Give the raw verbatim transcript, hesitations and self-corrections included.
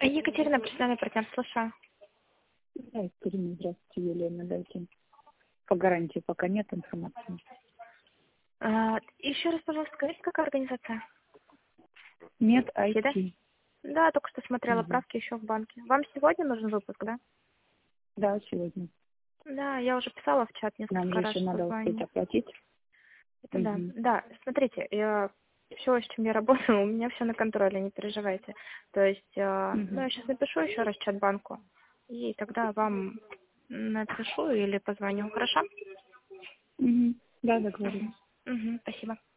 Екатерина, профессиональный партнер, слушаю. Да, Екатерина, здравствуйте, Елена, дайте. По гарантии пока нет информации. А, еще раз, пожалуйста, скажите, какая организация? Нет, Да? ай ти. Да, только что смотрела Угу. правки еще в банке. Вам сегодня нужен выпуск, да? Да, сегодня. Да, я уже писала в чат Нам несколько же раз, еще что надо успеть звоню. оплатить. Это да. Угу. Да, смотрите, я все, с чем я работала, у меня все на контроле, не переживайте. То есть, э, Угу. ну, я сейчас напишу еще раз чат банку, и тогда вам напишу или позвоню. Хорошо? Угу. Да, договорились. Угу, спасибо.